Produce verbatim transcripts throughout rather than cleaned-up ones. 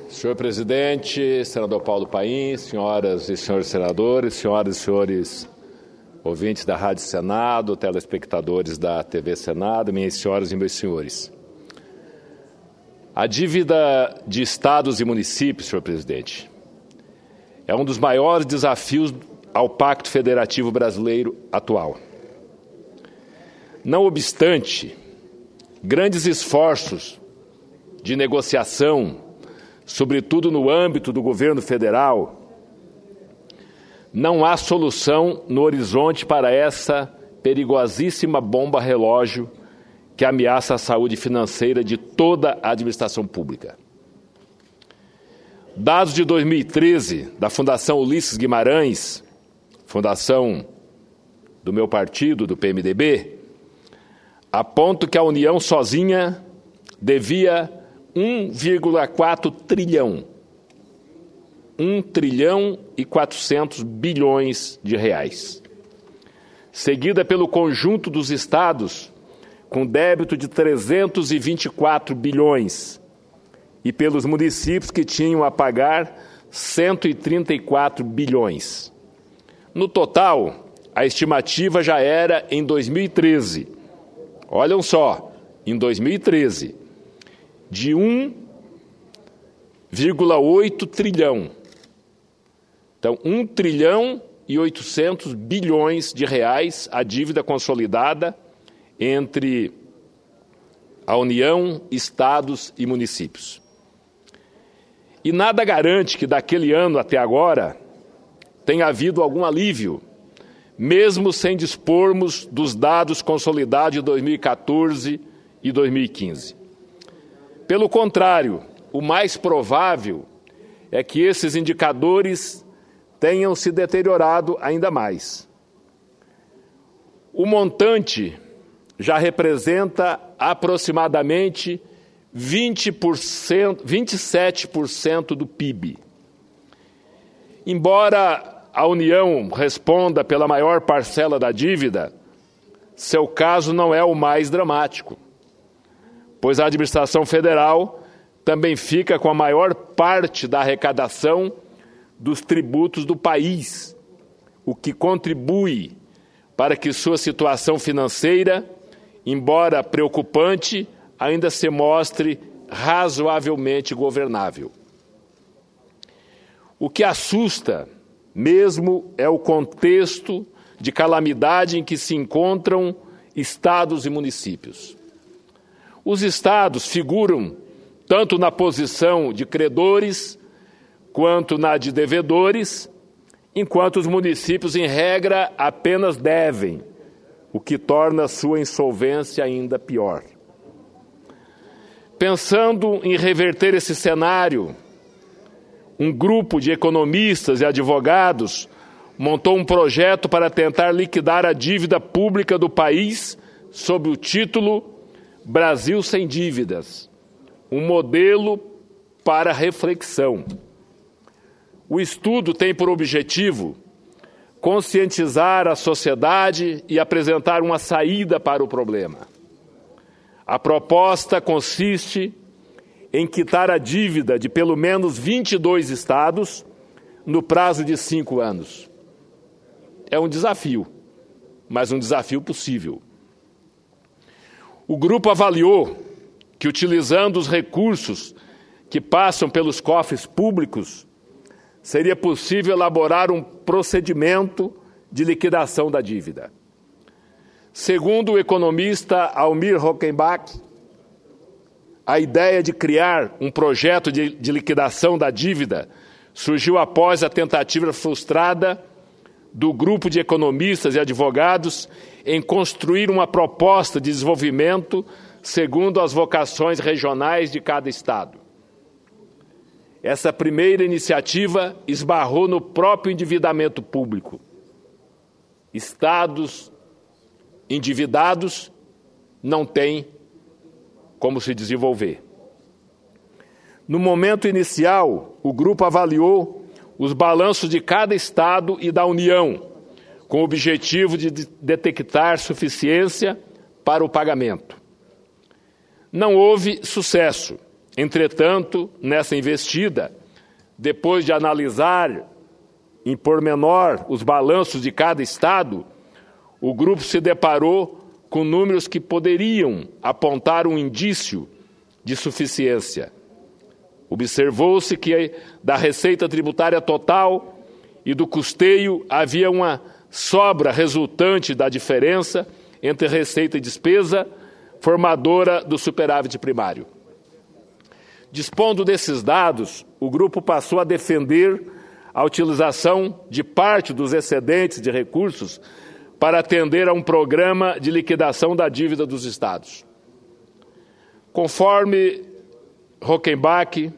Senhor presidente, senador Paulo Paim, senhoras e senhores senadores, senhoras e senhores ouvintes da Rádio Senado, telespectadores da T V Senado, minhas senhoras e meus senhores. A dívida de estados e municípios, senhor presidente, é um dos maiores desafios ao Pacto Federativo Brasileiro atual. Não obstante, grandes esforços de negociação, sobretudo no âmbito do governo federal, não há solução no horizonte para essa perigosíssima bomba relógio que ameaça a saúde financeira de toda a administração pública. Dados de dois mil e treze da Fundação Ulisses Guimarães, fundação do meu partido, do P M D B, apontam que a União sozinha devia um vírgula quatro trilhão, um trilhão e quatrocentos bilhões de reais, seguida pelo conjunto dos estados, com débito de trezentos e vinte e quatro bilhões, e pelos municípios que tinham a pagar cento e trinta e quatro bilhões. No total, a estimativa já era em dois mil e treze, olham só, em dois mil e treze, de um vírgula oito trilhão. Então, um trilhão e oitocentos bilhões de reais a dívida consolidada entre a União, estados e municípios. E nada garante que daquele ano até agora tenha havido algum alívio, mesmo sem dispormos dos dados consolidados de dois mil e quatorze e dois mil e quinze. Pelo contrário, o mais provável é que esses indicadores tenham se deteriorado ainda mais. O montante já representa aproximadamente vinte por cento, vinte e sete por cento do P I B. Embora a União responda pela maior parcela da dívida, seu caso não é o mais dramático, pois a administração federal também fica com a maior parte da arrecadação dos tributos do país, o que contribui para que sua situação financeira, embora preocupante, ainda se mostre razoavelmente governável. O que assusta mesmo é o contexto de calamidade em que se encontram estados e municípios. Os estados figuram tanto na posição de credores quanto na de devedores, enquanto os municípios, em regra, apenas devem, o que torna sua insolvência ainda pior. Pensando em reverter esse cenário, um grupo de economistas e advogados montou um projeto para tentar liquidar a dívida pública do país sob o título Brasil sem dívidas, um modelo para reflexão. O estudo tem por objetivo conscientizar a sociedade e apresentar uma saída para o problema. A proposta consiste em quitar a dívida de pelo menos vinte e dois estados no prazo de cinco anos. É um desafio, mas um desafio possível. O grupo avaliou que, utilizando os recursos que passam pelos cofres públicos, seria possível elaborar um procedimento de liquidação da dívida. Segundo o economista Almir Hockenbach, a ideia de criar um projeto de, de liquidação da dívida surgiu após a tentativa frustrada do grupo de economistas e advogados em construir uma proposta de desenvolvimento segundo as vocações regionais de cada estado. Essa primeira iniciativa esbarrou no próprio endividamento público. Estados endividados não têm como se desenvolver. No momento inicial, o grupo avaliou os balanços de cada estado e da União, com o objetivo de detectar suficiência para o pagamento. Não houve sucesso Entretanto, nessa investida, depois de analisar em pormenor os balanços de cada estado, o grupo se deparou com números que poderiam apontar um indício de suficiência. Observou-se que da receita tributária total e do custeio havia uma sobra resultante da diferença entre receita e despesa, formadora do superávit primário. Dispondo desses dados, o grupo passou a defender a utilização de parte dos excedentes de recursos para atender a um programa de liquidação da dívida dos estados. Conforme Hockenbach,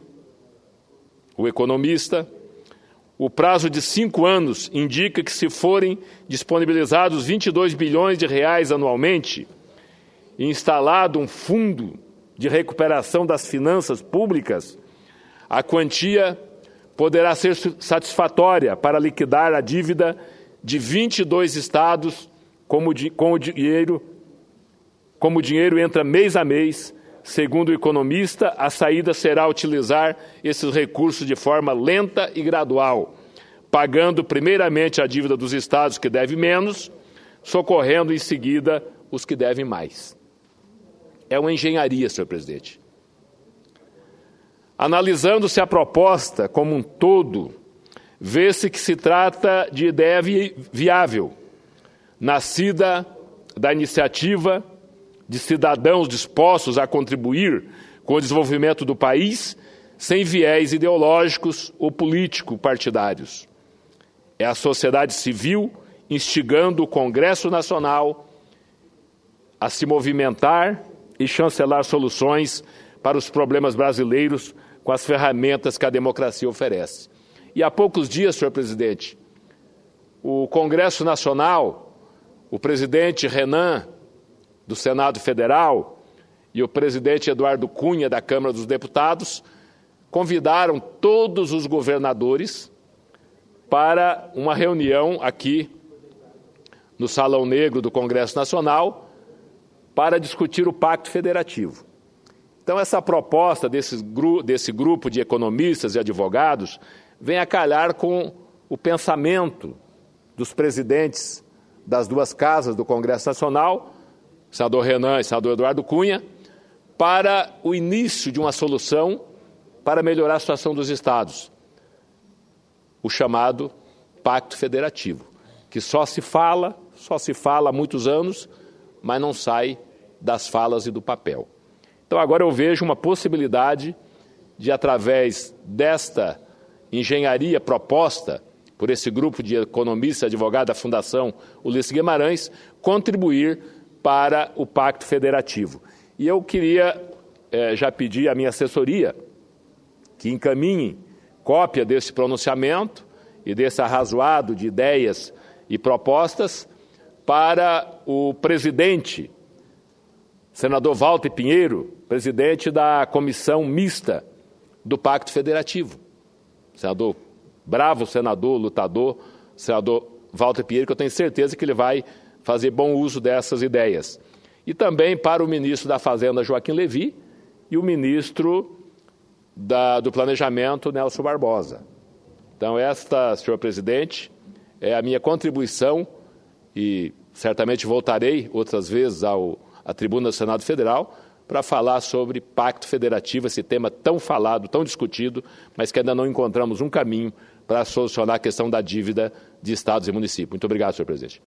o economista, o prazo de cinco anos indica que, se forem disponibilizados vinte e dois bilhões de reais anualmente e instalado um fundo de recuperação das finanças públicas, a quantia poderá ser satisfatória para liquidar a dívida de vinte e dois estados, como, com o dinheiro, como o dinheiro entra mês a mês. Segundo o economista, a saída será utilizar esses recursos de forma lenta e gradual, pagando primeiramente a dívida dos estados que devem menos, socorrendo em seguida os que devem mais. É uma engenharia, senhor presidente. Analisando-se a proposta como um todo, vê-se que se trata de ideia vi- viável, nascida da iniciativa de cidadãos dispostos a contribuir com o desenvolvimento do país, sem viés ideológicos ou político-partidários. É a sociedade civil instigando o Congresso Nacional a se movimentar e chancelar soluções para os problemas brasileiros com as ferramentas que a democracia oferece. E há poucos dias, senhor presidente, o Congresso Nacional, o presidente Renan, do Senado Federal, e o presidente Eduardo Cunha, da Câmara dos Deputados, convidaram todos os governadores para uma reunião aqui no Salão Negro do Congresso Nacional para discutir o Pacto Federativo. Então, essa proposta desse, gru- desse grupo de economistas e advogados vem a calhar com o pensamento dos presidentes das duas casas do Congresso Nacional, senador Renan e senador Eduardo Cunha, para o início de uma solução para melhorar a situação dos estados, o chamado Pacto Federativo, que só se fala, só se fala há muitos anos, mas não sai das falas e do papel. Então, agora eu vejo uma possibilidade de, através desta engenharia proposta por esse grupo de economistas e advogados da Fundação Ulisses Guimarães, contribuir para o Pacto Federativo. E eu queria eh, já pedir à minha assessoria que encaminhe cópia desse pronunciamento e desse arrazoado de ideias e propostas para o presidente, senador Walter Pinheiro, presidente da Comissão Mista do Pacto Federativo. Senador bravo, senador, lutador, senador Walter Pinheiro, que eu tenho certeza que ele vai fazer bom uso dessas ideias. E também para o ministro da Fazenda, Joaquim Levy, e o ministro da, do Planejamento, Nelson Barbosa. Então, esta, senhor presidente, é a minha contribuição, e certamente voltarei outras vezes ao, à tribuna do Senado Federal para falar sobre Pacto Federativo, esse tema tão falado, tão discutido, mas que ainda não encontramos um caminho para solucionar a questão da dívida de estados e municípios. Muito obrigado, senhor presidente.